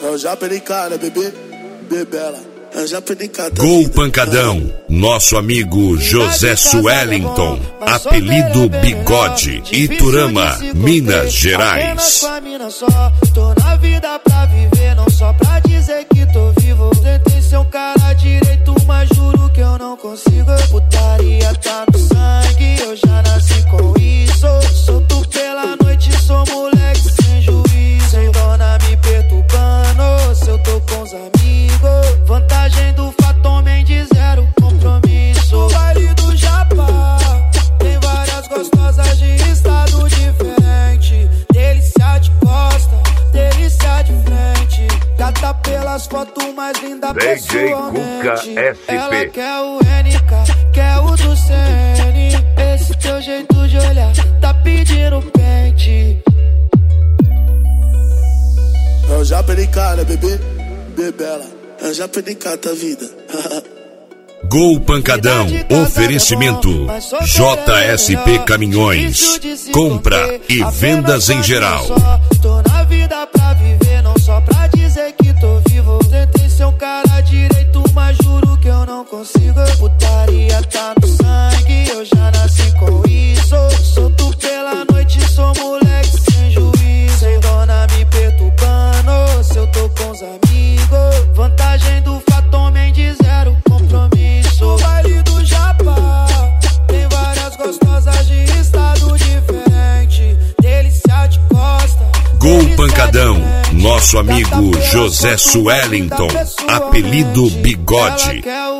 Eu já perdi cara, bebê, bebela. Eu já perdi cara. Gol Pancadão, nosso amigo José Suellington, apelido Bigode, Iturama, Minas Gerais. Tô na vida pra viver, não só pra dizer que tô vivo. Tentei ser um cara direito, mas juro que eu não consigo. Putaria tá no sangue, eu já nasci com isso. Solto pela noite, sou moleque sem juízo. Sem dona me perturbando, se eu tô com os amigos. Vantagem do fato homem de zero compromisso. No baile do Japá tem várias gostosas de estado diferente. Delícia de costa, delícia de frente. Gata pelas fotos mais lindas pessoalmente. Ela quer o NK, quer o do CN. Esse teu jeito de olhar tá pedindo pente. Eu já perdi cara, bebê, bebela. Eu já perdi cara da vida. Gol Pancadão, oferecimento JSP Caminhões, compra e vendas em geral. Tô na vida pra viver, não só pra dizer que tô vivo. Tentei ser um cara direito, mas juro que eu não consigo. Putaria tá no sangue, eu já nasci com isso. Solto pela noite, sou moleque sem juízo. Sem dona me perturbando, se eu tô com os amigos. Vantagem do fato homem de zero compromisso. No baile do Japá tem várias gostosas de estado diferente. Delícia de costa. Gol Pancadão, nosso amigo José Suellington, apelido Bigode.